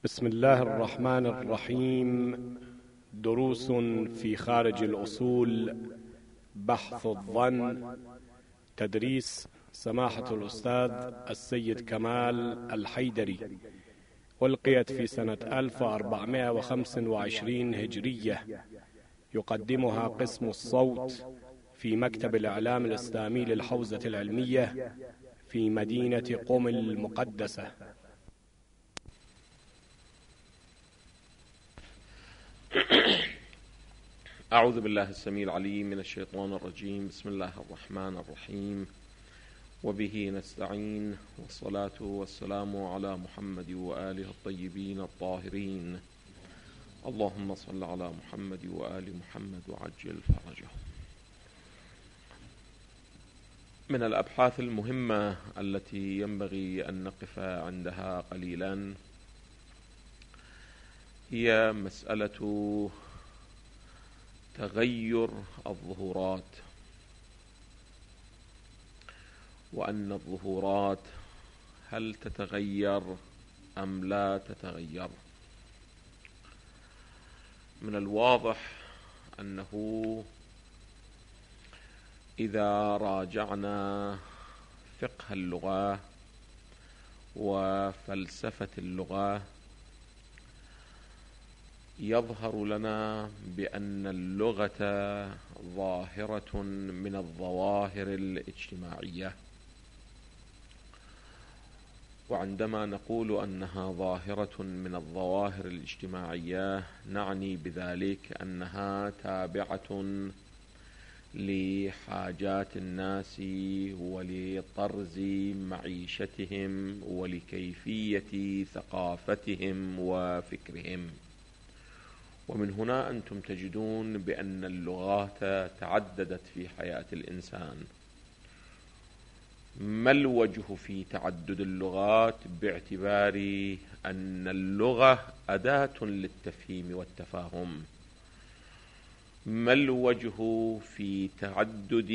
بسم الله الرحمن الرحيم. دروس في خارج الأصول، بحث الظن، تدريس سماحة الأستاذ السيد كمال الحيدري، ألقيت في سنة 1425 هجرية. يقدمها قسم الصوت في مكتب الإعلام الإسلامي للحوزة العلمية في مدينة قم المقدسة. أعوذ بالله السميع العليم من الشيطان الرجيم. بسم الله الرحمن الرحيم، وبه نستعين، والصلاة والسلام على محمد وآله الطيبين الطاهرين. اللهم صل على محمد وآل محمد وعجل فرجه. من الأبحاث المهمة التي ينبغي أن نقف عندها قليلا هي مسألة تغير الظهورات، وأن الظهورات هل تتغير أم لا تتغير. من الواضح أنه إذا راجعنا فقه اللغة وفلسفة اللغة يظهر لنا بأن اللغة ظاهرة من الظواهر الاجتماعية، وعندما نقول أنها ظاهرة من الظواهر الاجتماعية نعني بذلك أنها تابعة لحاجات الناس ولطرز معيشتهم ولكيفية ثقافتهم وفكرهم. ومن هنا أنتم تجدون بأن اللغات تعددت في حياة الإنسان. ما الوجه في تعدد اللغات؟ باعتبار أن اللغة أداة للتفهيم والتفاهم. ما الوجه في تعدد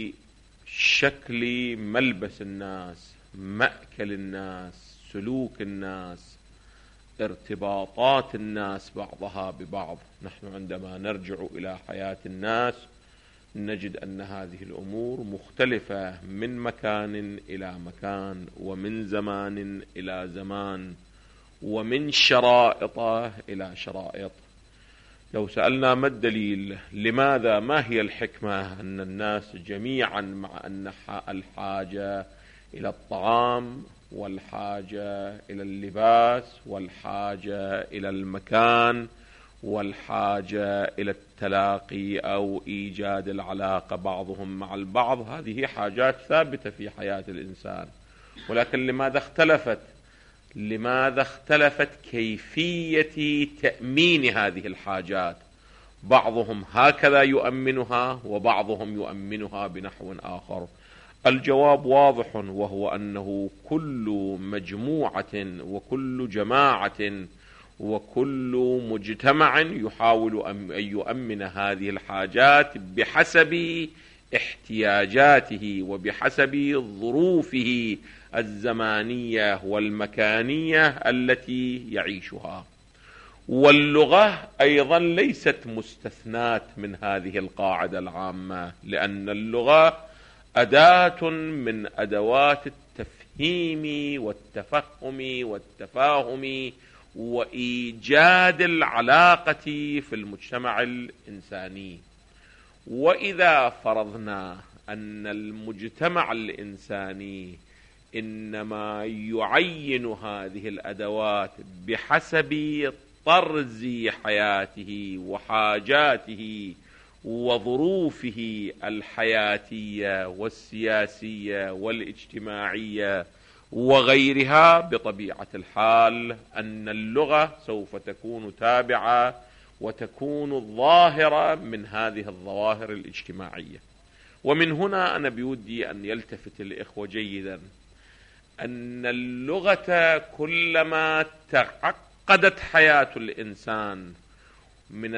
شكل ملبس الناس، مأكل الناس، سلوك الناس، ارتباطات الناس بعضها ببعض؟ نحن عندما نرجع إلى حياة الناس نجد أن هذه الأمور مختلفة من مكان إلى مكان، ومن زمان إلى زمان، ومن شرائط إلى شرائط. لو سألنا ما الدليل، لماذا، ما هي الحكمة أن الناس جميعا مع أن الحاجة إلى الطعام والحاجة إلى اللباس والحاجة إلى المكان والحاجة إلى التلاقي أو إيجاد العلاقة بعضهم مع البعض، هذه حاجات ثابتة في حياة الإنسان، ولكن لماذا اختلفت كيفية تأمين هذه الحاجات؟ بعضهم هكذا يؤمنها وبعضهم يؤمنها بنحو آخر. الجواب واضح، وهو أنه كل مجموعة وكل جماعة وكل مجتمع يحاول أن يؤمن هذه الحاجات بحسب احتياجاته وبحسب ظروفه الزمانية والمكانية التي يعيشها. واللغة أيضا ليست مستثناة من هذه القاعدة العامة، لأن اللغة أداة من أدوات التفهيم والتفهم والتفاهم وإيجاد العلاقة في المجتمع الإنساني. وإذا فرضنا أن المجتمع الإنساني إنما يعين هذه الأدوات بحسب طرز حياته وحاجاته وظروفه الحياتية والسياسية والاجتماعية وغيرها، بطبيعة الحال أن اللغة سوف تكون تابعة وتكون ظاهرة من هذه الظواهر الاجتماعية. ومن هنا أنا بودي أن يلتفت الإخوة جيدا أن اللغة كلما تعقدت حياة الإنسان من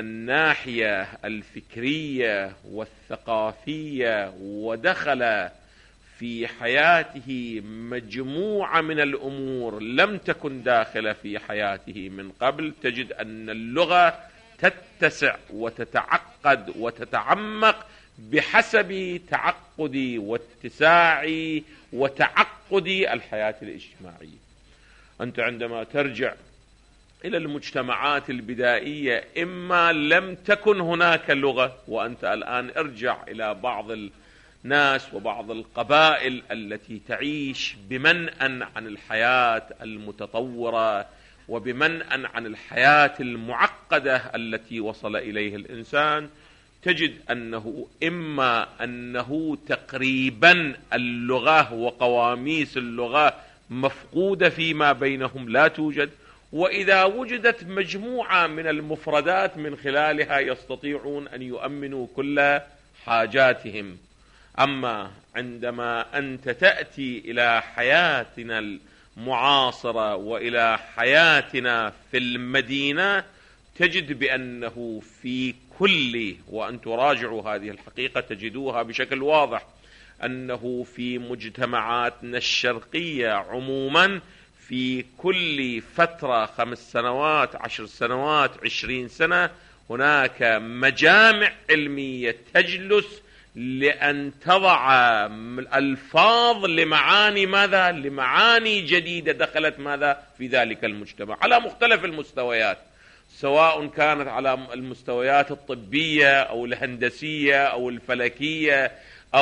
الناحية الفكرية والثقافية ودخل في حياته مجموعة من الأمور لم تكن داخلة في حياته من قبل، تجد أن اللغة تتسع وتتعقد وتتعمق بحسب تعقد واتساع وتعقد الحياة الاجتماعية. أنت عندما ترجع إلى المجتمعات البدائية إما لم تكن هناك لغة، وأنت الآن ارجع إلى بعض الناس وبعض القبائل التي تعيش بمنأى عن الحياة المتطورة وبمنأى عن الحياة المعقدة التي وصل إليها الإنسان، تجد أنه إما أنه تقريبا اللغة وقواميس اللغة مفقودة فيما بينهم لا توجد، وإذا وجدت مجموعة من المفردات من خلالها يستطيعون أن يؤمنوا كل حاجاتهم. أما عندما أنت تأتي إلى حياتنا المعاصرة وإلى حياتنا في المدينة، تجد بأنه في كل، وأن تراجعوا هذه الحقيقة تجدوها بشكل واضح، أنه في مجتمعاتنا الشرقية عموما في كل فترة 5 سنوات 10 سنوات 20 سنة هناك مجامع علمية تجلس لأن تضع الألفاظ لمعاني ماذا؟ لمعاني جديدة دخلت ماذا؟ في ذلك المجتمع على مختلف المستويات، سواء كانت على المستويات الطبية أو الهندسية أو الفلكية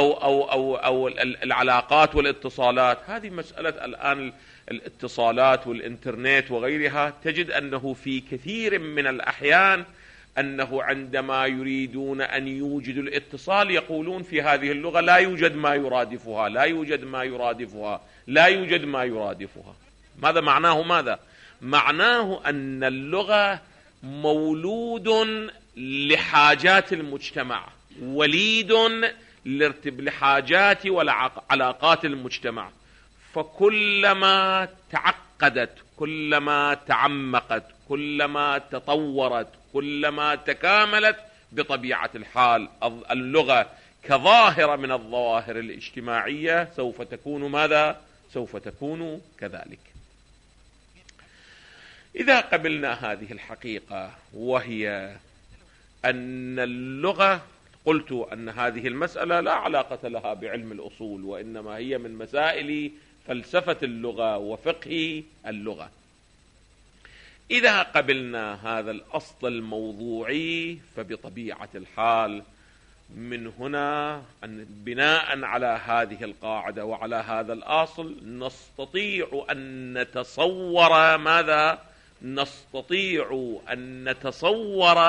أو العلاقات والاتصالات. هذه مسألة الآن الاتصالات والإنترنت وغيرها، تجد أنه في كثير من الأحيان أنه عندما يريدون أن يوجدوا الاتصال يقولون في هذه اللغة لا يوجد ما يرادفها، لا يوجد ما يرادفها، لا يوجد ما يرادفها. ماذا معناه؟ ماذا معناه؟ أن اللغة مولود لحاجات المجتمع، وليد لحاجات وعلاقات المجتمع، فكلما تعقدت كلما تعمقت كلما تطورت كلما تكاملت بطبيعة الحال اللغة كظاهرة من الظواهر الاجتماعية سوف تكون ماذا؟ سوف تكون كذلك. إذا قبلنا هذه الحقيقة وهي أن اللغة، قلت أن هذه المسألة لا علاقة لها بعلم الأصول، وإنما هي من مسائل فلسفة اللغة وفقه اللغة. إذا قبلنا هذا الأصل الموضوعي فبطبيعة الحال من هنا أن بناء على هذه القاعدة وعلى هذا الأصل نستطيع أن نتصور ماذا؟ نستطيع أن نتصور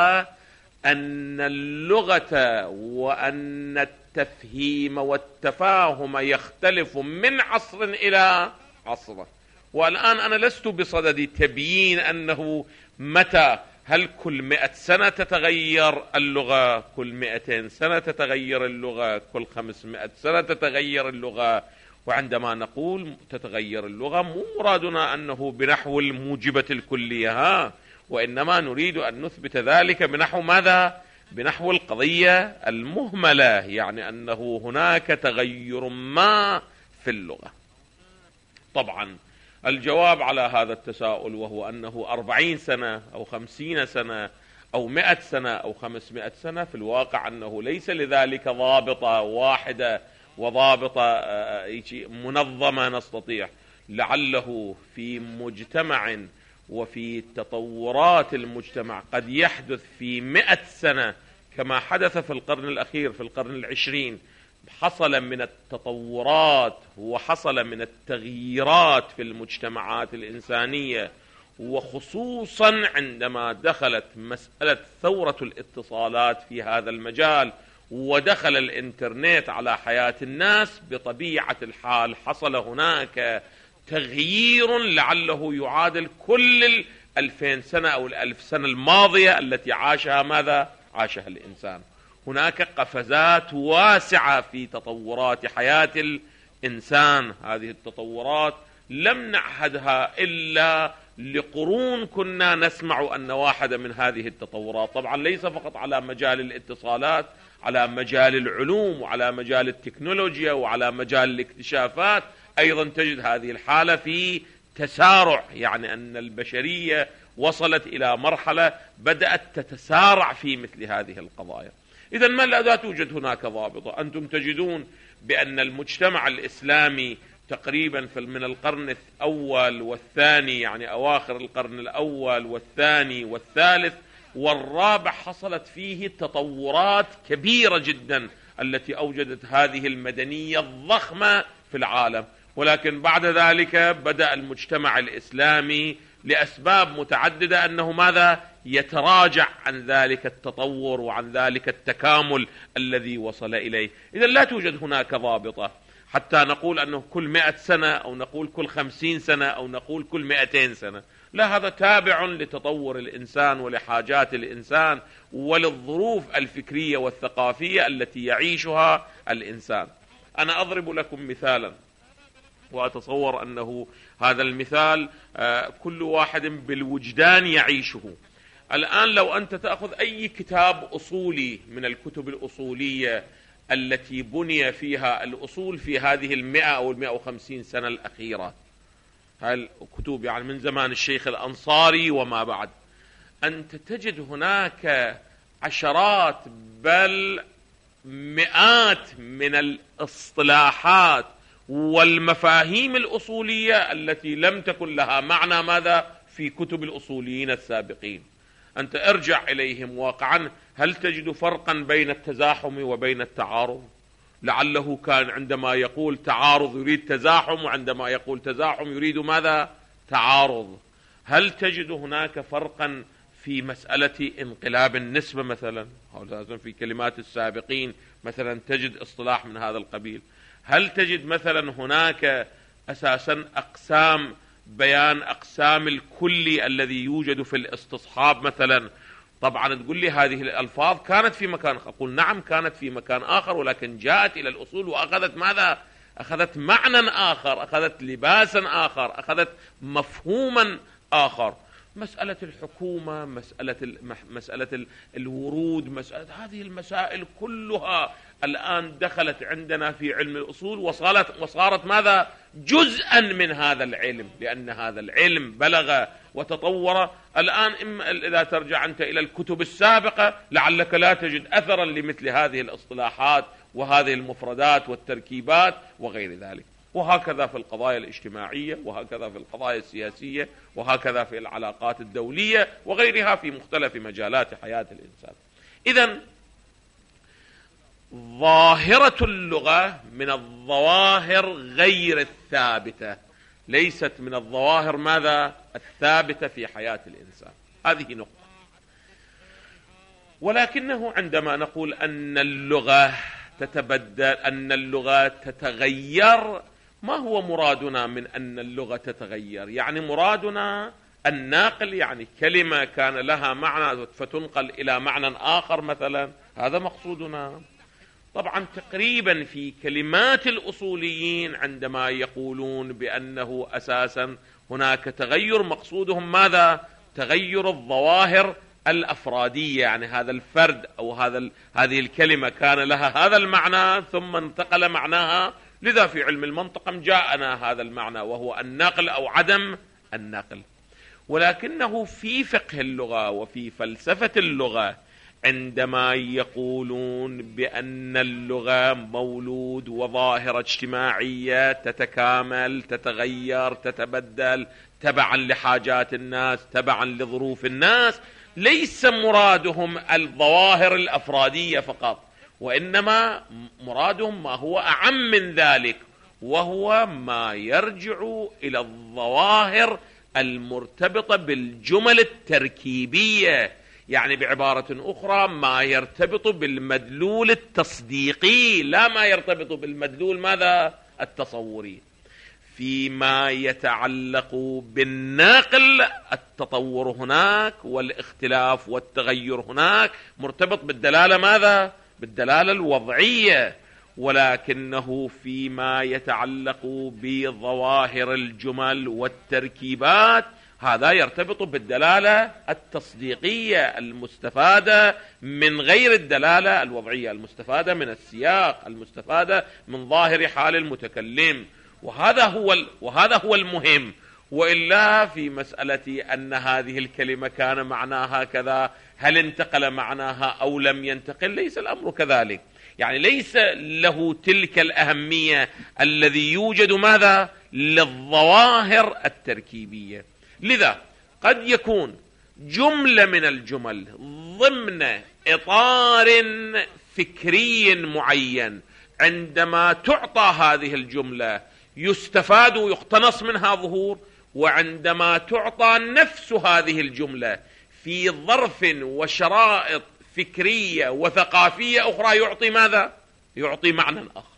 أن اللغة وأن التفهيم والتفاهم يختلف من عصر إلى عصر. والآن أنا لست بصدد تبيين أنه متى، هل كل 100 سنة تتغير اللغة، كل 200 سنة تتغير اللغة، كل 500 سنة تتغير اللغة. وعندما نقول تتغير اللغة مو مرادنا أنه بنحو الموجبة الكلية، وإنما نريد أن نثبت ذلك بنحو ماذا؟ بنحو القضية المهملة، يعني أنه هناك تغير ما في اللغة. طبعا الجواب على هذا التساؤل وهو أنه 40 سنة أو 50 سنة أو 100 سنة أو 500 سنة، في الواقع أنه ليس لذلك ضابطة واحدة وضابطة منظمة نستطيع. لعله في مجتمع وفي تطورات المجتمع قد يحدث في 100 سنة كما حدث في القرن الأخير، في القرن العشرين، حصل من التطورات وحصل من التغييرات في المجتمعات الإنسانية، وخصوصا عندما دخلت مسألة ثورة الاتصالات في هذا المجال ودخل الإنترنت على حياة الناس، بطبيعة الحال حصل هناك تغيير لعله يعادل كل 2000 سنة أو 1000 سنة الماضية التي عاشها ماذا؟ عاشها الإنسان. هناك قفزات واسعة في تطورات حياة الإنسان. هذه التطورات لم نعهدها إلا لقرون كنا نسمع أن واحدة من هذه التطورات، طبعا ليس فقط على مجال الاتصالات، على مجال العلوم وعلى مجال التكنولوجيا وعلى مجال الاكتشافات، أيضا تجد هذه الحالة في تسارع، يعني أن البشرية وصلت إلى مرحلة بدأت تتسارع في مثل هذه القضايا. إذن ما لا توجد هناك ضابطة. أنتم تجدون بأن المجتمع الإسلامي تقريبا من القرن الأول والثاني، يعني أواخر القرن الأول والثاني والثالث والرابع، حصلت فيه تطورات كبيرة جدا التي أوجدت هذه المدنية الضخمة في العالم. ولكن بعد ذلك بدأ المجتمع الإسلامي لأسباب متعددة أنه ماذا؟ يتراجع عن ذلك التطور وعن ذلك التكامل الذي وصل إليه. إذا لا توجد هناك ضابطة حتى نقول أنه كل 100 سنة أو نقول كل 50 سنة أو نقول كل 200 سنة. لا، هذا تابع لتطور الإنسان ولحاجات الإنسان وللظروف الفكرية والثقافية التي يعيشها الإنسان. أنا أضرب لكم مثالا، وأتصور أنه هذا المثال كل واحد بالوجدان يعيشه. الآن لو أنت تأخذ أي كتاب أصولي من الكتب الأصولية التي بني فيها الأصول في هذه 100 أو 150 سنة الأخيرة، هاي الكتب يعني من زمان الشيخ الأنصاري وما بعد، أنت تجد هناك عشرات بل مئات من الاصطلاحات والمفاهيم الأصولية التي لم تكن لها معنى ماذا في كتب الأصوليين السابقين. أنت ارجع إليهم واقعا، هل تجد فرقا بين التزاحم وبين التعارض؟ لعله كان عندما يقول تعارض يريد تزاحم، وعندما يقول تزاحم يريد ماذا؟ تعارض. هل تجد هناك فرقا في مسألة انقلاب النسبة مثلا؟ في كلمات السابقين مثلا تجد اصطلاح من هذا القبيل. هل تجد مثلا هناك أساسا أقسام، بيان أقسام الكلي الذي يوجد في الاستصحاب مثلا؟ طبعا تقول لي هذه الألفاظ كانت في مكان، أقول نعم كانت في مكان آخر، ولكن جاءت إلى الأصول وأخذت ماذا؟ أخذت معنى آخر، أخذت لباسا آخر، أخذت مفهوما آخر. مسألة الحكومة، مسألة الورود، مسألة هذه المسائل كلها الآن دخلت عندنا في علم الأصول وصارت ماذا؟ جزءا من هذا العلم، لأن هذا العلم بلغ وتطور. الآن إذا ترجع أنت إلى الكتب السابقة لعلك لا تجد أثرا لمثل هذه الاصطلاحات وهذه المفردات والتركيبات وغير ذلك. وهكذا في القضايا الاجتماعية، وهكذا في القضايا السياسية، وهكذا في العلاقات الدولية وغيرها في مختلف مجالات حياة الإنسان. إذن ظاهرة اللغة من الظواهر غير الثابتة، ليست من الظواهر ماذا؟ الثابتة في حياة الإنسان. هذه نقطة. ولكنه عندما نقول أن اللغة تتبدل، أن اللغة تتغير، ما هو مرادنا من أن اللغة تتغير؟ يعني مرادنا الناقل، يعني كلمة كان لها معنى فتنقل إلى معنى آخر مثلا، هذا مقصودنا. طبعا تقريبا في كلمات الأصوليين عندما يقولون بأنه أساسا هناك تغير، مقصودهم ماذا؟ تغير الظواهر الأفرادية، يعني هذا الفرد أو هذه الكلمة كان لها هذا المعنى ثم انتقل معناها. لذا في علم المنطق جاءنا هذا المعنى وهو النقل أو عدم النقل. ولكنه في فقه اللغة وفي فلسفة اللغة عندما يقولون بأن اللغة مولود وظاهرة اجتماعية تتكامل، تتغير، تتبدل تبعا لحاجات الناس، تبعا لظروف الناس، ليس مرادهم الظواهر الأفرادية فقط، وإنما مرادهم ما هو أعم من ذلك، وهو ما يرجع إلى الظواهر المرتبطة بالجمل التركيبية. يعني بعبارة أخرى ما يرتبط بالمدلول التصديقي، لا ما يرتبط بالمدلول ماذا؟ التصوري. فيما يتعلق بالنقل، التطور هناك والاختلاف والتغير هناك مرتبط بالدلالة ماذا؟ بالدلالة الوضعية. ولكنه فيما يتعلق بظواهر الجمل والتركيبات هذا يرتبط بالدلالة التصديقية المستفادة من غير الدلالة الوضعية، المستفادة من السياق، المستفادة من ظاهر حال المتكلم، وهذا هو المهم. وإلا في مسألة أن هذه الكلمة كان معناها كذا، هل انتقل معناها أو لم ينتقل، ليس الأمر كذلك. يعني ليس له تلك الأهمية الذي يوجد ماذا للظواهر التركيبية. لذا قد يكون جملة من الجمل ضمن إطار فكري معين، عندما تعطى هذه الجملة يستفاد ويقتنص منها ظهور، وعندما تعطى نفس هذه الجملة في ظرف وشرائط فكرية وثقافية أخرى يعطي ماذا؟ يعطي معنى آخر.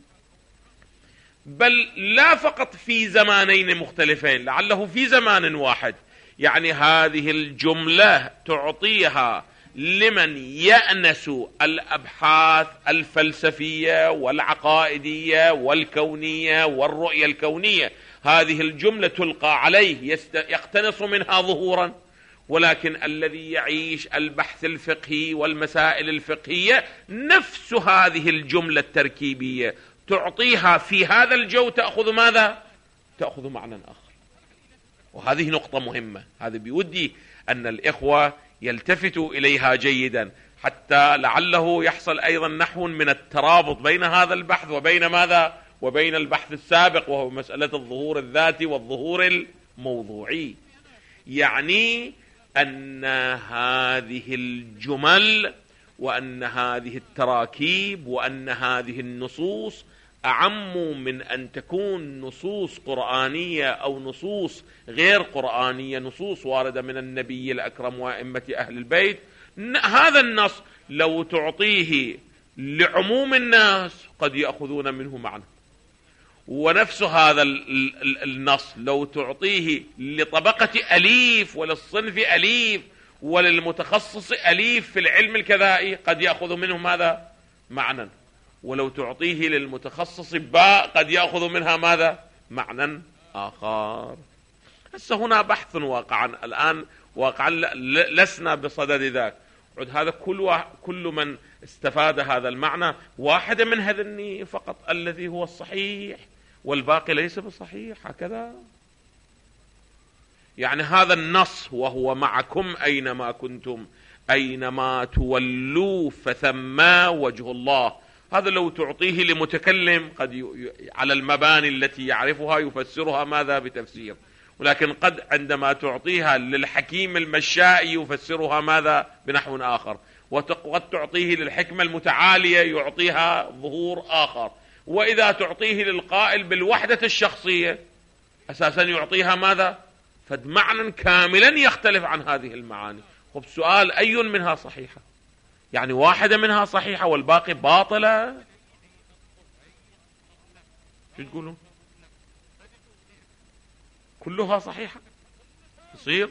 بل لا فقط في زمانين مختلفين، لعله في زمان واحد. يعني هذه الجملة تعطيها لمن يأنس الأبحاث الفلسفية والعقائدية والكونية والرؤية الكونية، هذه الجملة تلقى عليه يقتنص منها ظهورا. ولكن الذي يعيش البحث الفقهي والمسائل الفقهية نفس هذه الجملة التركيبية تعطيها في هذا الجو تأخذ ماذا؟ تأخذ معنى آخر. وهذه نقطة مهمة، هذا بيودي أن الإخوة يلتفتوا إليها جيدا، حتى لعله يحصل أيضا نحو من الترابط بين هذا البحث وبين ماذا؟ وبين البحث السابق، وهو مسألة الظهور الذاتي والظهور الموضوعي. يعني أن هذه الجمل وأن هذه التراكيب وأن هذه النصوص أعم من أن تكون نصوص قرآنية أو نصوص غير قرآنية، نصوص واردة من النبي الأكرم وأئمة أهل البيت. هذا النص لو تعطيه لعموم الناس قد يأخذون منه معنى، ونفس هذا النص لو تعطيه لطبقة أليف وللصنف أليف وللمتخصص أليف في العلم الكذائي قد يأخذ منه ماذا؟ معنى. ولو تعطيه للمتخصص باء قد يأخذ منها ماذا؟ معنى آخر. هسه هنا بحث واقعا الآن واقعا لسنا بصدد ذاك. هذا كل من استفاد هذا المعنى واحدة من هذني فقط الذي هو الصحيح والباقي ليس بصحيح، هكذا. يعني هذا النص وهو معكم أينما كنتم أينما تولوا فثم وجه الله، هذا لو تعطيه لمتكلم قد على المباني التي يعرفها يفسرها ماذا؟ بتفسير. ولكن قد عندما تعطيها للحكيم المشائي يفسرها ماذا؟ بنحو آخر. وقد تعطيه للحكمة المتعالية يعطيها ظهور آخر. وإذا تعطيه للقائل بالوحدة الشخصية أساسا يعطيها ماذا؟ فمعنى كاملا يختلف عن هذه المعاني. خب سؤال، أي منها صحيحة؟ يعني واحدة منها صحيحة والباقي باطلة؟ شو تقولون؟ كلها صحيحة يصير؟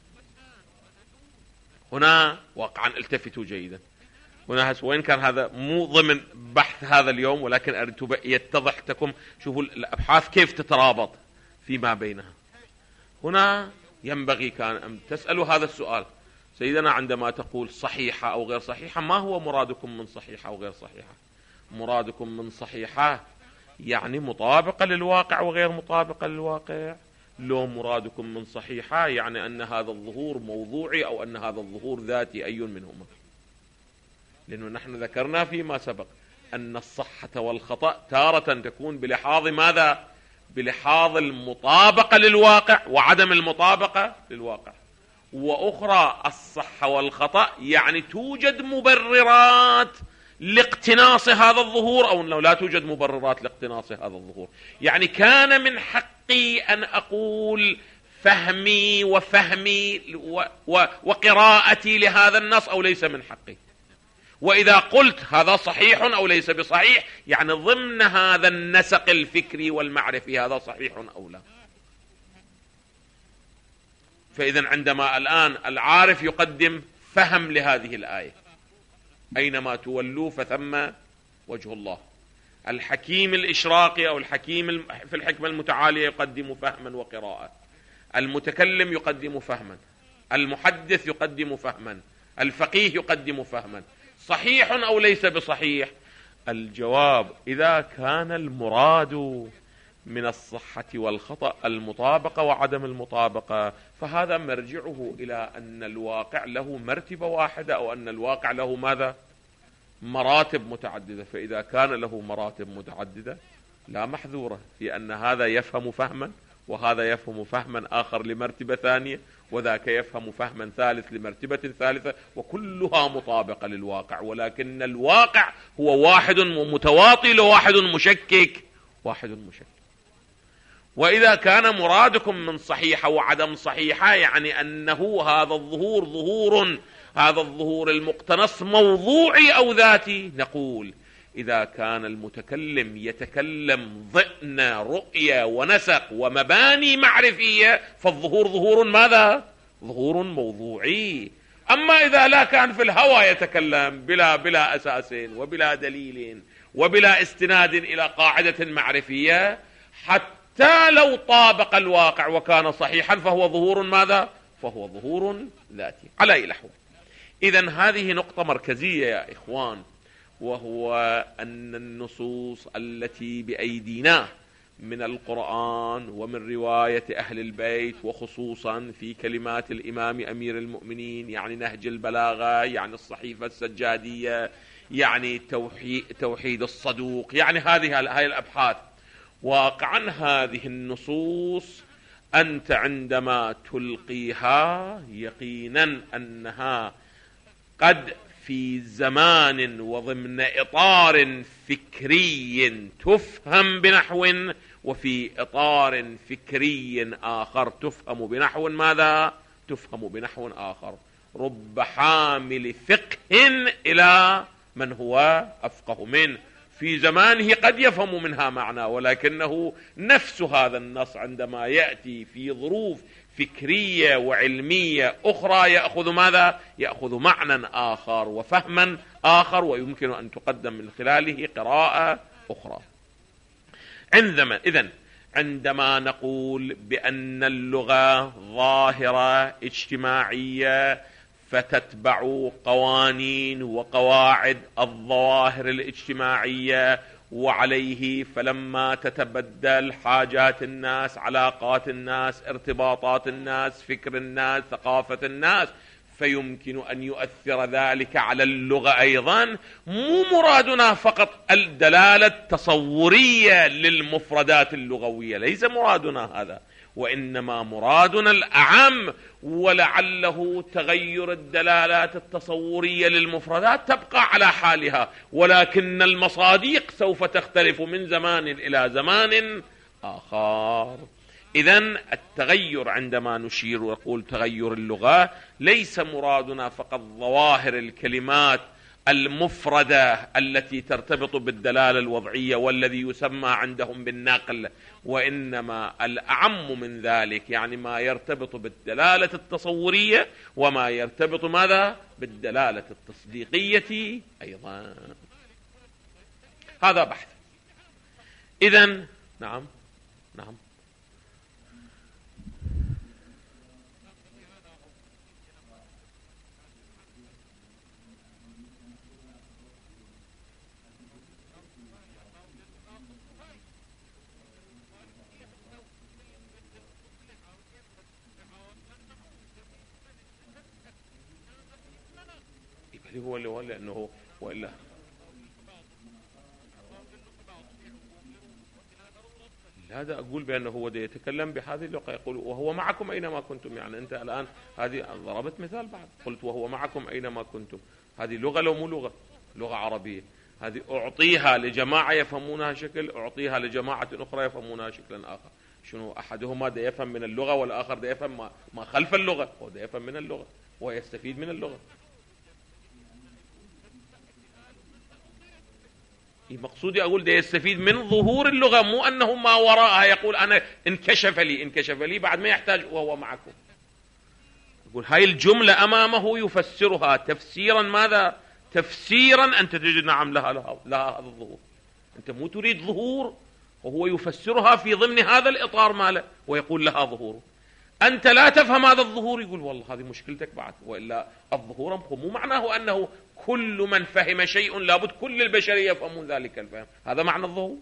هنا واقعا التفتوا جيدا. هنا وين كان هذا مو ضمن بحث هذا اليوم، ولكن أردت يتضح لكم شوفوا الأبحاث كيف تترابط فيما بينها. هنا ينبغي كان أن تسألوا هذا السؤال: سيدنا عندما تقول صحيحة أو غير صحيحة، ما هو مرادكم من صحيحة أو غير صحيحة؟ مرادكم من صحيحة يعني مطابقة للواقع وغير مطابقة للواقع؟ لو مرادكم من صحيحة يعني أن هذا الظهور موضوعي أو أن هذا الظهور ذاتي، أي منهما؟ لأنه نحن ذكرنا فيما سبق أن الصحة والخطأ تارة تكون بلحاظ ماذا؟ بلحاظ المطابقة للواقع وعدم المطابقة للواقع. وأخرى الصحة والخطأ يعني توجد مبررات لاقتناص هذا الظهور أو أنه لا توجد مبررات لاقتناص هذا الظهور. يعني كان من حقي أن أقول فهمي وفهمي وقراءتي لهذا النص أو ليس من حقي. وإذا قلت هذا صحيح أو ليس بصحيح يعني ضمن هذا النسق الفكري والمعرفي هذا صحيح أو لا. فإذا عندما الآن العارف يقدم فهم لهذه الآية أينما تولوا فثم وجه الله، الحكيم الإشراقي أو الحكيم في الحكمة المتعالية يقدم فهما وقراءة، المتكلم يقدم فهما، المحدث يقدم فهما، الفقيه يقدم فهما. صحيح أو ليس بصحيح؟ الجواب: إذا كان المراد من الصحة والخطأ المطابقة وعدم المطابقة، فهذا مرجعه إلى أن الواقع له مرتبة واحدة، أو أن الواقع له ماذا؟ مراتب متعددة. فإذا كان له مراتب متعددة لا محذورة في أن هذا يفهم فهما وهذا يفهم فهما آخر لمرتبة ثانية، وذاك يفهم فهما ثالث لمرتبة ثالثة، وكلها مطابقة للواقع. ولكن الواقع هو واحد متواطي وواحد مشكك، واحد مشكك. وإذا كان مرادكم من صحيحة وعدم صحيحة، يعني أنه هذا الظهور هذا الظهور المقتنص موضوعي أو ذاتي، نقول: إذا كان المتكلم يتكلم ضمن رؤية ونسق ومباني معرفية، فالظهور ظهور ماذا؟ ظهور موضوعي. أما إذا لا كان في الهوى يتكلم بلا أساس وبلا دليل وبلا استناد إلى قاعدة معرفية، حتى لو طابق الواقع وكان صحيحا، فهو ظهور ماذا؟ فهو ظهور ذاتي. على أي نحو. إذن هذه نقطة مركزية يا إخوان، وهو أن النصوص التي بأيدينا من القرآن ومن رواية أهل البيت، وخصوصا في كلمات الإمام أمير المؤمنين، يعني نهج البلاغة، يعني الصحيفة السجادية، يعني توحيد الصدوق، يعني هذه الأبحاث. واقعا هذه النصوص أنت عندما تلقيها يقينا أنها قد في زمان وضمن إطار فكري تفهم بنحو، وفي إطار فكري آخر تفهم بنحو ماذا؟ تفهم بنحو آخر. رب حامل فقه إلى من هو أفقه منه، في زمانه قد يفهم منها معنى، ولكنه نفس هذا النص عندما يأتي في ظروف فكرية وعلمية أخرى يأخذ ماذا؟ يأخذ معنى آخر وفهما آخر، ويمكن أن تقدم من خلاله قراءة أخرى. عندما نقول بأن اللغة ظاهرة اجتماعية فتتبع قوانين وقواعد الظواهر الاجتماعية، وعليه فلما تتبدل حاجات الناس، علاقات الناس، ارتباطات الناس، فكر الناس، ثقافة الناس، فيمكن أن يؤثر ذلك على اللغة أيضا. مو مرادنا فقط الدلالة التصورية للمفردات اللغوية، ليس مرادنا هذا، وإنما مرادنا الأعم، ولعله تغير الدلالات التصورية للمفردات تبقى على حالها، ولكن المصادق سوف تختلف من زمان إلى زمان آخر. إذن التغير عندما نشير ونقول تغير اللغة، ليس مرادنا فقط ظواهر الكلمات المفردة التي ترتبط بالدلالة الوضعية والذي يسمى عندهم بالنقل، وإنما الأعم من ذلك، يعني ما يرتبط بالدلالة التصورية وما يرتبط ماذا؟ بالدلالة التصديقية أيضا. هذا بحث. إذن نعم هو اللي هو لأنه وإلا هذا أقول بأنه هو يتكلم بهذه اللغة، يقول وهو معكم أينما كنتم. يعني أنت الآن هذه ضربت مثال بعد، قلت وهو معكم أينما كنتم، هذه لغة لو مو لغة عربية، هذه أعطيها لجماعة يفهمونها شكل، أعطيها لجماعة أخرى يفهمونها شكلا آخر. شنو أحدهما دا يفهم من اللغة والآخر دا يفهم ما خلف اللغة، هو دا يفهم من اللغة ويستفيد من اللغة. مقصودي أقول ده يستفيد من ظهور اللغة، مو أنه ما وراءها يقول أنا انكشف لي بعد ما يحتاج وهو معكم. يقول هاي الجملة أمامه يفسرها تفسيرا ماذا؟ تفسيرا أنت تجد نعم لها هذا الظهور. أنت مو تريد ظهور، وهو يفسرها في ضمن هذا الإطار ماله ويقول لها ظهور. أنت لا تفهم هذا الظهور، يقول والله هذه مشكلتك بعد، وإلا الظهور مو معناه أنه كل من فهم شيء لابد كل البشرية يفهمون ذلك الفهم. هذا معنى الظهور.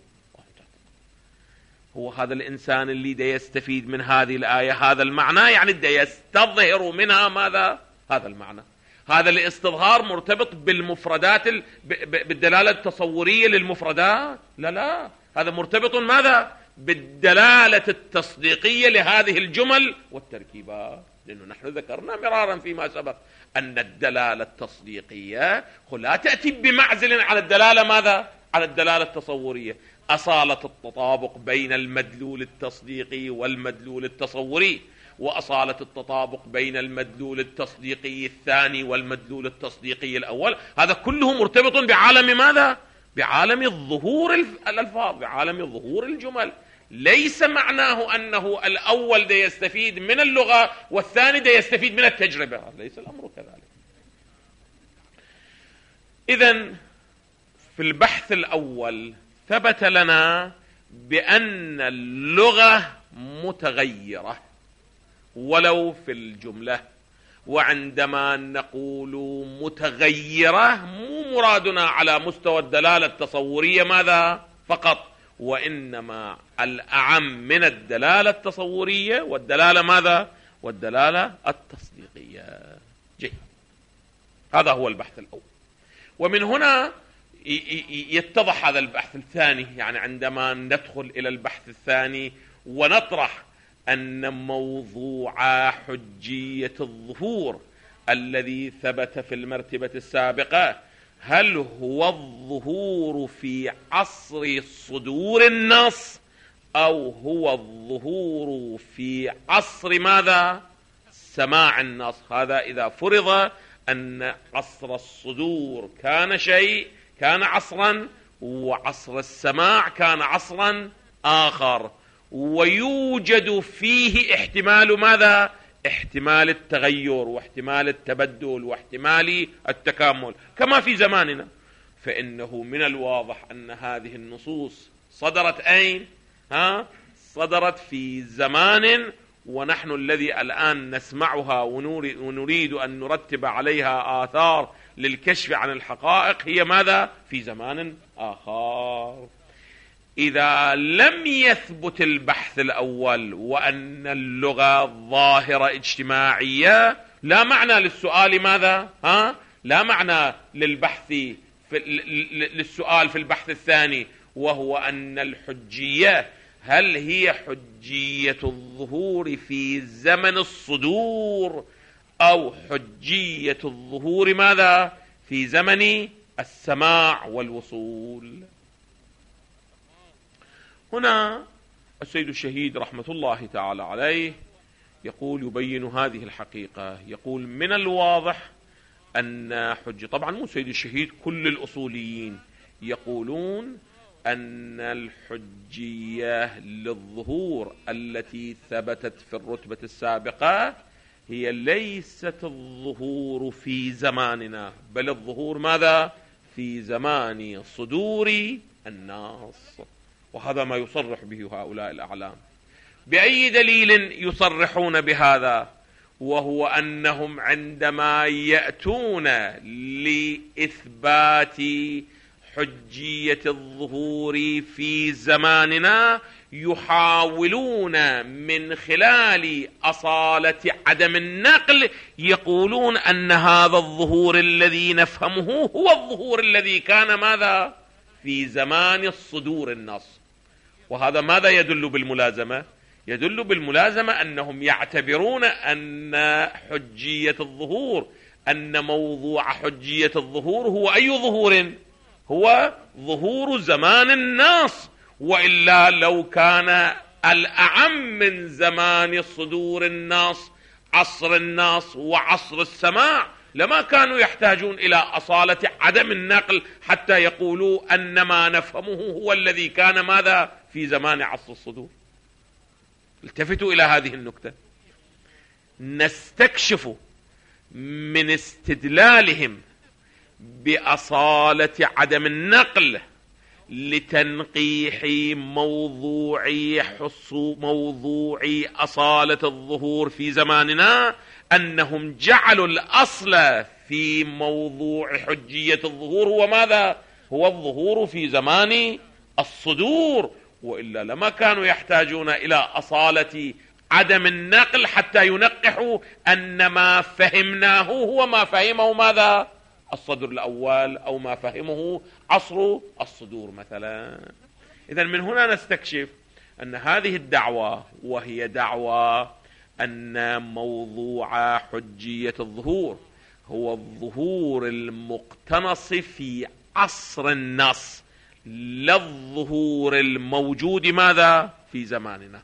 هو هذا الإنسان اللي دا يستفيد من هذه الآية هذا المعنى، يعني دا يستظهر منها ماذا؟ هذا المعنى. هذا الاستظهار مرتبط بالمفردات بالدلالة التصورية للمفردات؟ لا، هذا مرتبط ماذا؟ بالدلالة التصديقية لهذه الجمل والتركيبات. لأنه نحن ذكرنا مرارا فيما سبق أن الدلالة التصديقية لا تأتي بمعزل على الدلالة ماذا؟ على الدلالة التصورية. أصالة التطابق بين المدلول التصديقي والمدلول التصوري، وأصالة التطابق بين المدلول التصديقي الثاني والمدلول التصديقي الأول، هذا كله مرتبط بعالم ماذا؟ بعالم الظهور الألفاظ، بعالم ظهور الجمل. ليس معناه أنه الأول دا يستفيد من اللغة والثاني دا يستفيد من التجربة، ليس الأمر كذلك. إذن في البحث الأول ثبت لنا بأن اللغة متغيرة ولو في الجملة، وعندما نقول متغيرة مو مرادنا على مستوى الدلالة التصورية ماذا فقط، وإنما الأعم من الدلالة التصورية والدلالة ماذا؟ والدلالة التصديقية. جيد، هذا هو البحث الأول. ومن هنا يتضح هذا البحث الثاني، يعني عندما ندخل إلى البحث الثاني ونطرح أن موضوع حجية الظهور الذي ثبت في المرتبة السابقة، هل هو الظهور في عصر صدور النص أو هو الظهور في عصر ماذا؟ سماع النص. هذا إذا فرض أن عصر الصدور كان شيء، كان عصرا، وعصر السماع كان عصرا آخر، ويوجد فيه احتمال ماذا؟ احتمال التغير واحتمال التبدل واحتمال التكامل كما في زماننا. فإنه من الواضح أن هذه النصوص صدرت أين؟ صدرت في زمان، ونحن الذي الآن نسمعها ونريد أن نرتب عليها آثار للكشف عن الحقائق هي ماذا؟ في زمان آخر. إذا لم يثبت البحث الأول وأن اللغة ظاهرة اجتماعية، لا معنى للسؤال ماذا؟ لا معنى للبحث للسؤال في البحث الثاني، وهو أن الحجية هل هي حجية الظهور في زمن الصدور أو حجية الظهور ماذا؟ في زمن السماع والوصول. هنا السيد الشهيد رحمة الله تعالى عليه يقول يبين هذه الحقيقة، يقول من الواضح أن حجة، طبعا مو السيد الشهيد، كل الأصوليين يقولون أن الحجية للظهور التي ثبتت في الرتبة السابقة هي ليست الظهور في زماننا، بل الظهور ماذا؟ في زمان صدور الناس. وهذا ما يصرح به هؤلاء الأعلام. بأي دليل يصرحون بهذا؟ وهو أنهم عندما يأتون لإثبات حجية الظهور في زماننا يحاولون من خلال أصالة عدم النقل، يقولون أن هذا الظهور الذي نفهمه هو الظهور الذي كان ماذا؟ في زمان الصدور النص. وهذا ماذا يدل بالملازمة؟ يدل بالملازمة أنهم يعتبرون أن حجية الظهور، أن موضوع حجية الظهور هو أي ظهور؟ هو ظهور زمان النص. وإلا لو كان الأعم من زمان صدور النص عصر النص وعصر السماع لما كانوا يحتاجون إلى أصالة عدم النقل حتى يقولوا أن ما نفهمه هو الذي كان ماذا؟ في زمان عصر الصدور. التفتوا إلى هذه النكتة، نستكشف من استدلالهم بأصالة عدم النقل لتنقيح موضوع أصالة الظهور في زماننا، أنهم جعلوا الأصل في موضوع حجية الظهور هو ماذا؟ هو الظهور في زمان الصدور، وإلا لما كانوا يحتاجون إلى أصالة عدم النقل حتى ينقحوا أن ما فهمناه هو ما فهمه ماذا؟ الصدر الأول، أو ما فهمه عصر الصدور مثلا. إذن من هنا نستكشف أن هذه الدعوة، وهي دعوة أن موضوع حجية الظهور هو الظهور المقتنص في عصر النص، لا الظهور الموجود ماذا؟ في زماننا.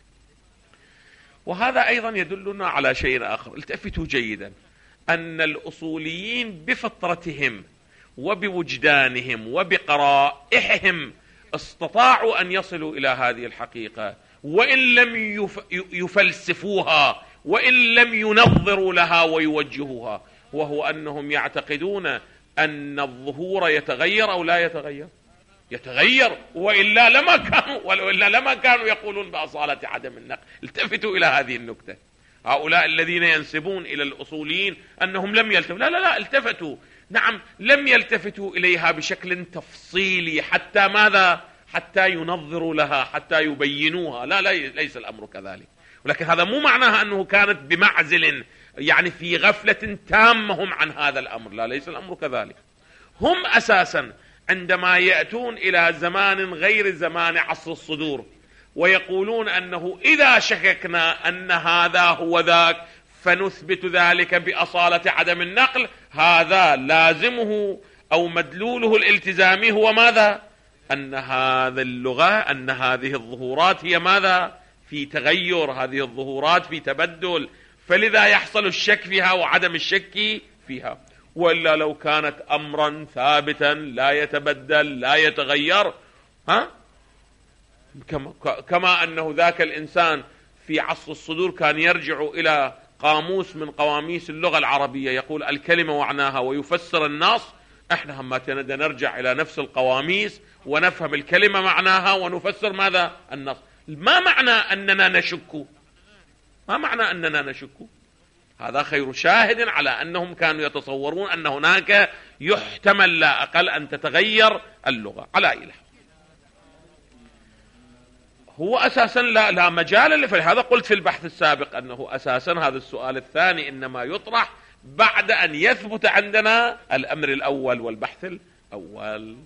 وهذا أيضا يدلنا على شيء آخر. التفتوا جيدا أن الأصوليين بفطرتهم وبوجدانهم وبقرائحهم استطاعوا أن يصلوا إلى هذه الحقيقة، وإن لم يفلسفوها، وإن لم ينظروا لها ويوجهوها، وهو أنهم يعتقدون أن الظهور يتغير أو لا يتغير؟ يتغير، وإلا لما كانوا يقولون بأصالة عدم النقل. التفتوا إلى هذه النكتة. هؤلاء الذين ينسبون إلى الأصوليين أنهم لم يلتفتوا، لا التفتوا، نعم لم يلتفتوا إليها بشكل تفصيلي حتى ماذا؟ حتى ينظروا لها، حتى يبينوها. لا ليس الأمر كذلك. ولكن هذا مو معناها أنه كانت بمعزل، يعني في غفلة تامة هم عن هذا الأمر. لا، ليس الأمر كذلك. هم أساسا عندما يأتون إلى زمان غير زمان عصر الصدور ويقولون أنه إذا شككنا أن هذا هو ذاك فنثبت ذلك بأصالة عدم النقل، هذا لازمه أو مدلوله الالتزامي هو ماذا؟ أن هذا اللغة، أن هذه الظهورات هي ماذا؟ في تغير، هذه الظهورات في تبدل، فلذا يحصل الشك فيها وعدم الشك فيها. وإلا لو كانت أمرا ثابتا لا يتبدل لا يتغير، كما أنه ذاك الإنسان في عصر الصدور كان يرجع إلى قاموس من قواميس اللغة العربية يقول الكلمة معناها ويفسر النص، احنا هم نرجع إلى نفس القواميس ونفهم الكلمة معناها ونفسر ماذا؟ النص. ما معنى أننا نشك؟ ما معنى أننا نشك؟ هذا خير شاهد على أنهم كانوا يتصورون أن هناك يحتمل لا أقل أن تتغير اللغة. على إله هو أساسا لا مجال، فلهذا قلت في البحث السابق أنه أساسا هذا السؤال الثاني إنما يطرح بعد أن يثبت عندنا الأمر الأول والبحث الأول.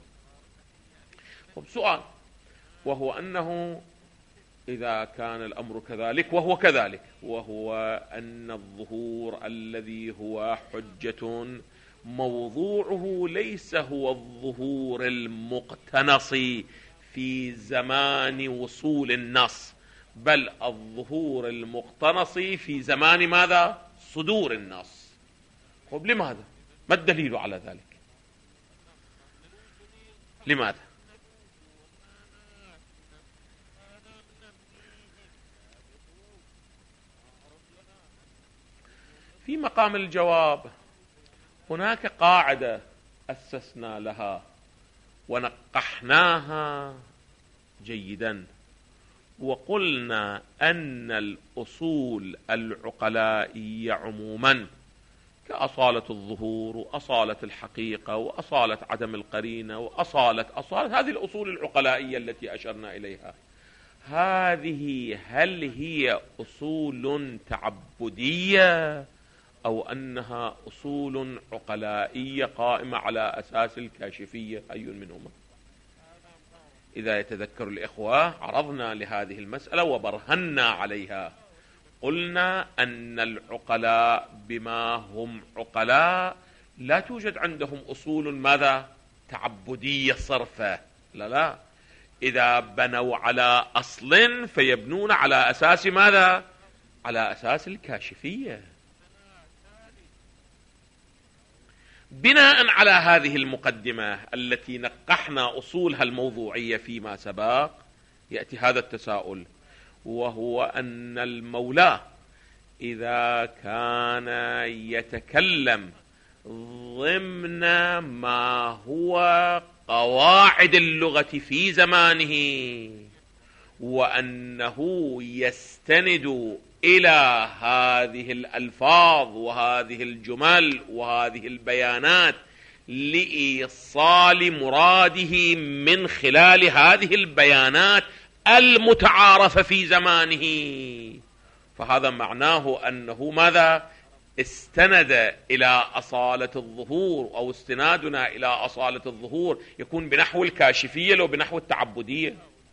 سؤال، وهو أنه إذا كان الأمر كذلك وهو كذلك، وهو أن الظهور الذي هو حجة موضوعه ليس هو الظهور المقتنص في زمان وصول النص، بل الظهور المقتنص في زمان ماذا؟ صدور النص. طيب لماذا؟ ما الدليل على ذلك؟ لماذا؟ في مقام الجواب هناك قاعدة أسسنا لها ونقحناها جيدا، وقلنا أن الأصول العقلائية عموما كأصالة الظهور وأصالة الحقيقة وأصالة عدم القرينة وأصالة هذه الأصول العقلائية التي أشرنا إليها، هذه هل هي أصول تعبدية أو أنها أصول عقلائية قائمة على أساس الكاشفية؟ أي منهما؟ إذا يتذكر الإخوة عرضنا لهذه المسألة وبرهنا عليها، قلنا أن العقلاء بما هم عقلاء لا توجد عندهم أصول ماذا؟ تعبدية صرفة، لا، إذا بنوا على أصل فيبنون على أساس ماذا؟ على أساس الكاشفية. بناء على هذه المقدمة التي نقحنا أصولها الموضوعية فيما سبق، يأتي هذا التساؤل، وهو أن المولى إذا كان يتكلم ضمن ما هو قواعد اللغة في زمانه، وأنه يستند إلى هذه الألفاظ وهذه الجمل وهذه البيانات لإيصال مراده من خلال هذه البيانات المتعارفة في زمانه. فهذا معناه أنه ماذا؟ استند إلى أصالة الظهور، أو استنادنا إلى أصالة الظهور يكون بنحو الكاشفية لو بنحو التعبدية.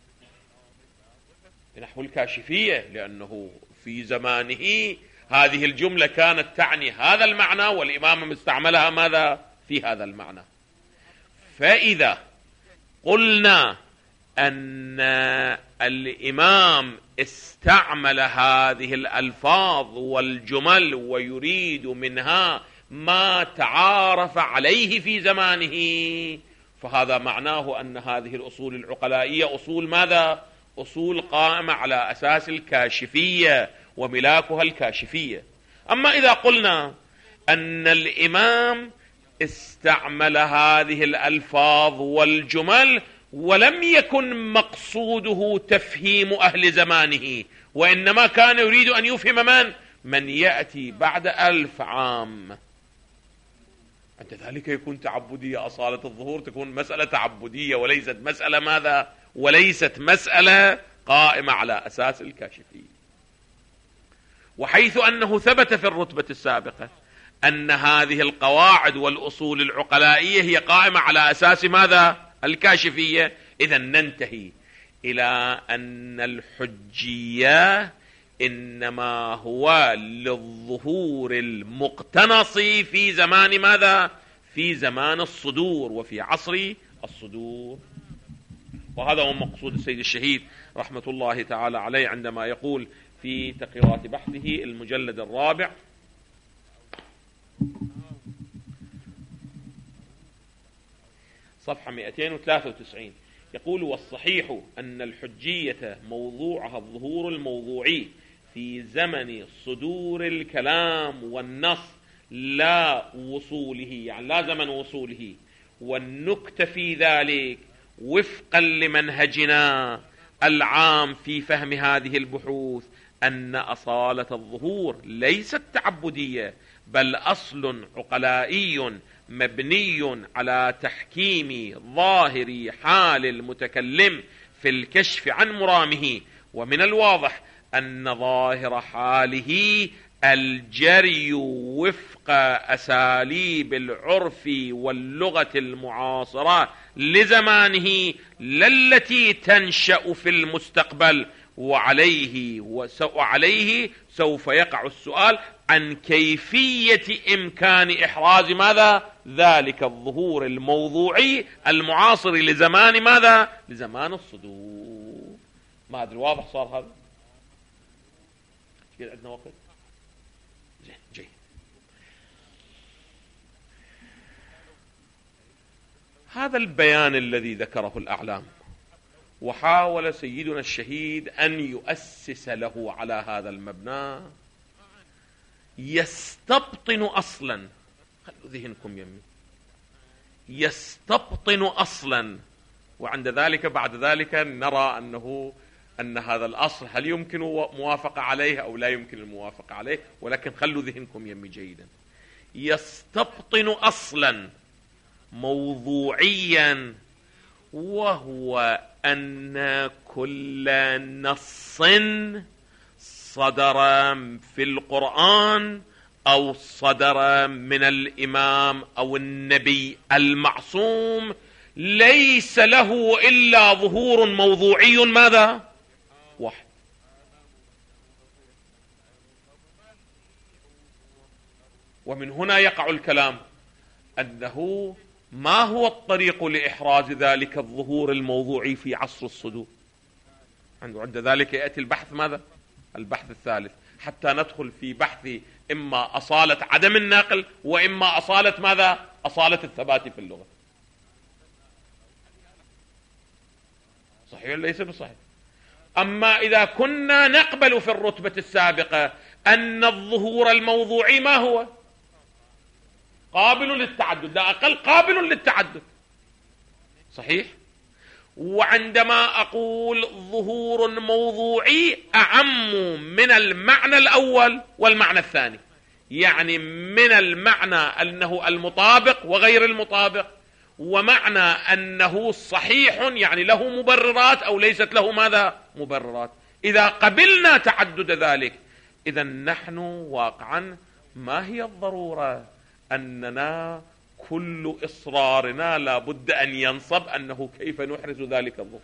بنحو الكاشفية، لأنه في زمانه هذه الجملة كانت تعني هذا المعنى، والإمام استعملها ماذا؟ في هذا المعنى. فإذا قلنا أن الإمام استعمل هذه الألفاظ والجمل ويريد منها ما تعارف عليه في زمانه، فهذا معناه أن هذه الأصول العقلائية أصول ماذا؟ أصول قائمة على أساس الكاشفية وملاكها الكاشفية. أما إذا قلنا أن الإمام استعمل هذه الألفاظ والجمل ولم يكن مقصوده تفهيم أهل زمانه، وإنما كان يريد أن يفهم من يأتي بعد 1000 عام، عند ذلك يكون تعبدية. أصالة الظهور تكون مسألة تعبدية وليست مسألة ماذا؟ وليست مسألة قائمة على أساس الكاشفية. وحيث أنه ثبت في الرتبة السابقة أن هذه القواعد والأصول العقلائية هي قائمة على أساس ماذا؟ الكاشفية. إذا ننتهي إلى أن الحجية إنما هو للظهور المقتنص في زمان ماذا؟ في زمان الصدور وفي عصر الصدور. وهذا هو مقصود السيد الشهيد رحمة الله تعالى عليه عندما يقول في تقريرات بحثه المجلد 4 صفحة 293 يقول: والصحيح أن الحجية موضوعها الظهور الموضوعي في زمن صدور الكلام والنص لا وصوله، يعني لا زمن وصوله. والنكتة في ذلك وفقا لمنهجنا العام في فهم هذه البحوث أن أصالة الظهور ليست تعبدية، بل أصل عقلائي مبني على تحكيم ظاهر حال المتكلم في الكشف عن مرامه. ومن الواضح أن ظاهر حاله الجري وفق أساليب العرف واللغة المعاصرة لزمانه، لا التي تنشأ في المستقبل. وعليه سوف يقع السؤال عن كيفية إمكان إحراز ماذا؟ ذلك الظهور الموضوعي المعاصر لزمان ماذا؟ لزمان الصدور. ما أدري واضح صار هذا؟ عندنا وقت؟ جيد. هذا البيان الذي ذكره الأعلام وحاول سيدنا الشهيد أن يؤسس له على هذا المبنى يستبطن أصلا، خلوا ذهنكم يمي، يستبطن أصلا. وعند ذلك بعد ذلك نرى أن هذا الأصل هل يمكن موافقة عليه أو لا يمكن الموافقة عليه، ولكن خلوا ذهنكم يمي جيدا. يستبطن أصلا موضوعيا، وهو أن كل نص صدر في القرآن أو صدر من الإمام أو النبي المعصوم ليس له إلا ظهور موضوعي ماذا؟ واحد. ومن هنا يقع الكلام أنه ما هو الطريق لإحراز ذلك الظهور الموضوعي في عصر الصدور؟ عند ذلك يأتي البحث ماذا؟ البحث الثالث، حتى ندخل في بحث إما أصالة عدم النقل وإما أصالة ماذا؟ أصالة الثبات في اللغة. صحيح ليس بصحيح؟ أما إذا كنا نقبل في الرتبة السابقة أن الظهور الموضوعي ما هو؟ قابل للتعدد، لا أقل قابل للتعدد، صحيح؟ وعندما أقول ظهور موضوعي أعم من المعنى الأول والمعنى الثاني، يعني من المعنى أنه المطابق وغير المطابق، ومعنى أنه صحيح يعني له مبررات أو ليست له ماذا؟ مبررات. إذا قبلنا تعدد ذلك، إذا نحن واقعا ما هي الضرورة أننا كل إصرارنا لا بد أن ينصب أنه كيف نحرز ذلك الظهور؟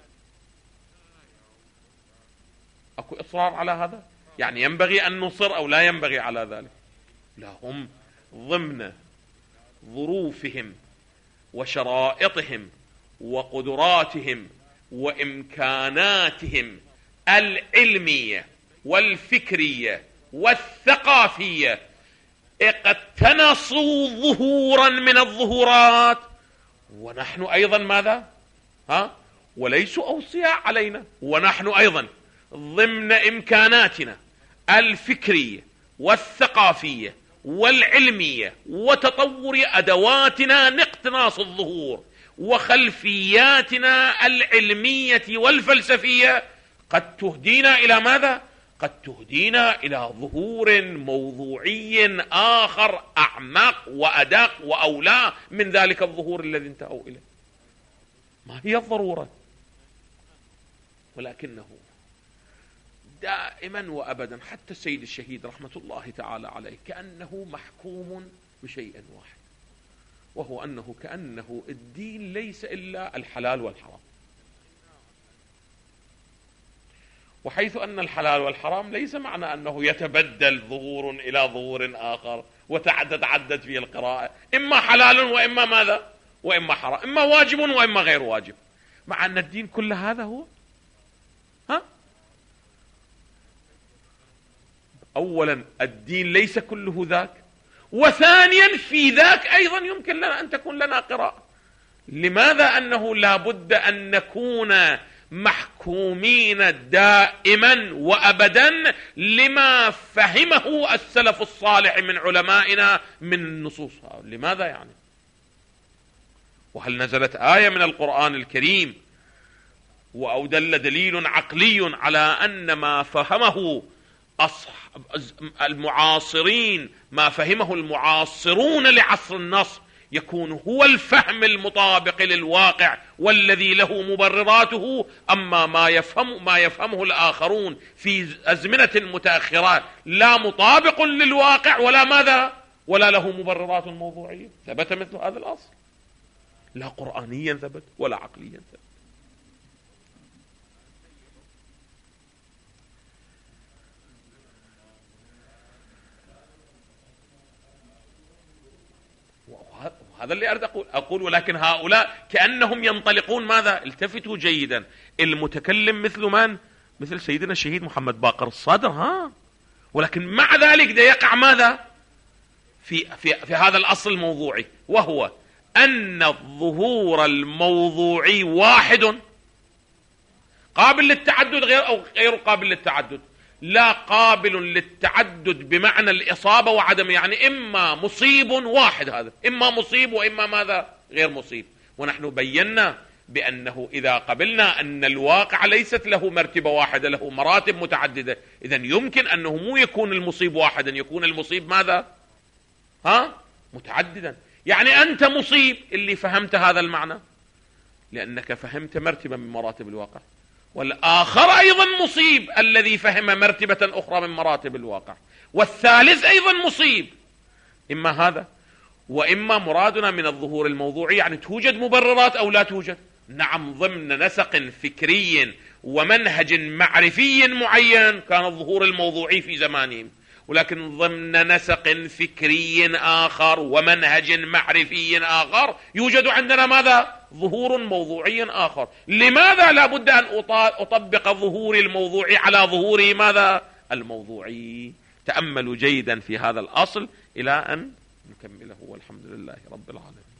أكو إصرار على هذا؟ يعني ينبغي أن نصر أو لا ينبغي على ذلك؟ لا، هم ضمن ظروفهم وشرائطهم وقدراتهم وإمكاناتهم العلمية والفكرية والثقافية اقتنصوا ظهورا من الظهورات، ونحن أيضا ماذا؟ وليسوا أوصياء علينا، ونحن أيضا ضمن إمكاناتنا الفكرية والثقافية والعلمية وتطور أدواتنا لاقتناص الظهور وخلفياتنا العلمية والفلسفية قد تهدينا إلى ماذا؟ قد تهدينا إلى ظهور موضوعي آخر أعمق وأدق وأولى من ذلك الظهور الذي انتهوا إليه. ما هي الضرورة؟ ولكنه دائما وأبدا حتى السيد الشهيد رحمة الله تعالى عليه كأنه محكوم بشيء واحد، وهو أنه كأنه الدين ليس إلا الحلال والحرام، وحيث أن الحلال والحرام ليس معنى أنه يتبدل ظهور إلى ظهور آخر وتتعدد فيه القراءة، إما حلال وإما ماذا؟ وإما حرام، إما واجب وإما غير واجب، مع أن الدين كل هذا هو أولا الدين ليس كله ذاك، وثانيا في ذاك أيضا يمكن لنا أن تكون لنا قراءة. لماذا؟ أنه لا بد أن نكون محكومين دائما وأبدا لما فهمه السلف الصالح من علمائنا من النصوص. لماذا يعني؟ وهل نزلت آية من القرآن الكريم أو دل دليل عقلي على أن ما فهمه المعاصرين، ما فهمه المعاصرون لعصر النص، يكون هو الفهم المطابق للواقع والذي له مبرراته، أما ما يفهمه الآخرون في أزمنة متأخرة لا مطابق للواقع ولا ماذا؟ ولا له مبررات موضوعية. ثبت مثل هذا الأصل، لا قرآنيا ثبت ولا عقليا ثبت. هذا اللي أريد أقول. ولكن هؤلاء كأنهم ينطلقون ماذا؟ التفتوا جيدا، المتكلم مثل من؟ مثل سيدنا الشهيد محمد باقر الصدر، ولكن مع ذلك ده يقع ماذا؟ في هذا الأصل الموضوعي، وهو أن الظهور الموضوعي واحد قابل للتعدد غير قابل للتعدد. لا قابل للتعدد بمعنى الإصابة وعدم، يعني إما مصيب واحد، هذا إما مصيب وإما ماذا؟ غير مصيب. ونحن بينا بأنه إذا قبلنا أن الواقع ليست له مرتبة واحدة، له مراتب متعددة، إذن يمكن أنه مو يكون المصيب واحدا، يكون المصيب ماذا؟ متعددا. يعني أنت مصيب اللي فهمت هذا المعنى لأنك فهمت مرتبة من مراتب الواقع، والآخر أيضا مصيب الذي فهم مرتبة أخرى من مراتب الواقع، والثالث أيضا مصيب. إما هذا وإما مرادنا من الظهور الموضوعي يعني توجد مبررات أو لا توجد. نعم، ضمن نسق فكري ومنهج معرفي معين كان الظهور الموضوعي في زمانهم، ولكن ضمن نسق فكري آخر ومنهج معرفي آخر يوجد عندنا ماذا؟ ظهور موضوعي آخر. لماذا لا بد أن أطبق ظهور الموضوعي على ظهوره ماذا؟ الموضوعي. تأملوا جيدا في هذا الأصل إلى أن نكمله، والحمد لله رب العالمين.